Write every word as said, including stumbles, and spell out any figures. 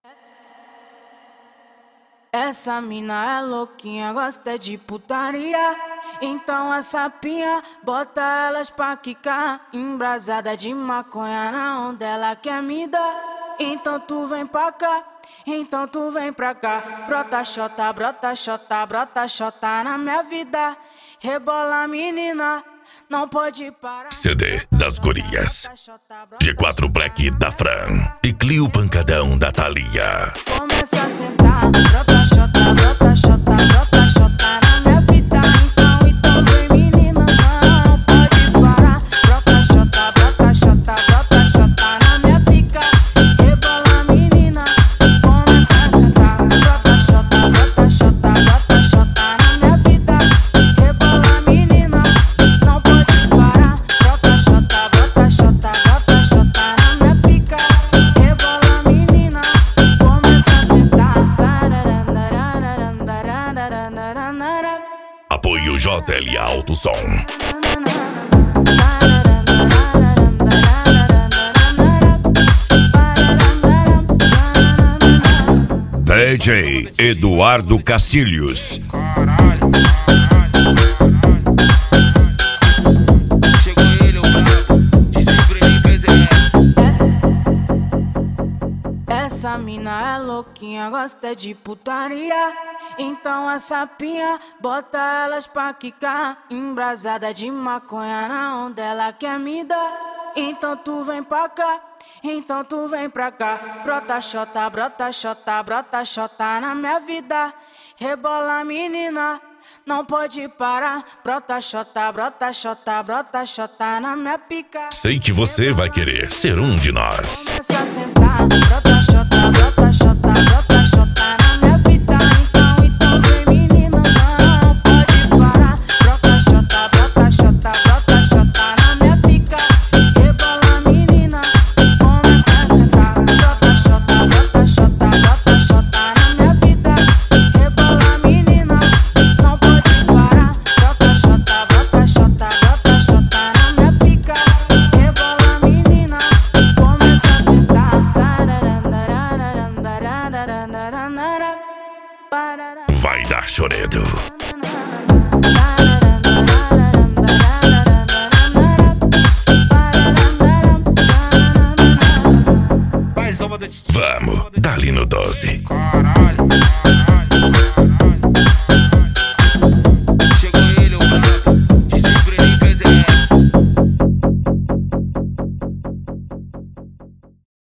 Essa mina é louquinha, gosta de putaria. Então a sapinha, bota elas pra quicar. Embrasada de maconha na onda, ela quer me dar. Então tu vem pra cá, então tu vem pra cá. Brota xota, brota xota, brota xota na minha vida. Rebola menina, não pode parar. C D das Gurias, G quatro Black da Fran e Clio Pancadão da Thalia. Começa a sentar, brota xota, brota xota, brota xota na minha vida. Então, então vem menina, não pode parar. Brota xota, brota xota, brota xota na minha pica. Rebola menina, começa a sentar. Brota xota, brota xota, brota xota na minha vida. Rebola menina, não pode parar. Brota xota, brota xota, brota xota na minha pica. Rebola menina, começa a sentar. Apoio J L A Alto Som. D J Eduardo Castilhos. Chegou ele, o brabo, desenfreio P Z S. Essa mina é louquinha, gosta de putaria. Então a sapinha, bota elas pra quicar. Embrasada de maconha na onda, ela quer me dar. Então tu vem pra cá, então tu vem pra cá. Brota xota, brota xota, brota xota na minha vida. Rebola menina, não pode parar. Brota xota, brota xota, brota xota na minha pica. Sei que você vai querer ser um de nós. Começa a sentar, brota xota, brota xota, brota xota na minha vida. Então, então vem menina, não pode parar. Brota xota, brota xota, brota xota na minha pica. Rebola menina, começa a sentar. Brota xota, brota xota, brota xota na minha vida. Rebola menina, não pode parar. Brota xota, brota xota, brota xota na minha pica. Rebola menina, começa a sentar. Vai dar choredo. Mais uma do Titi. Vamos, dali no doze. Caralho.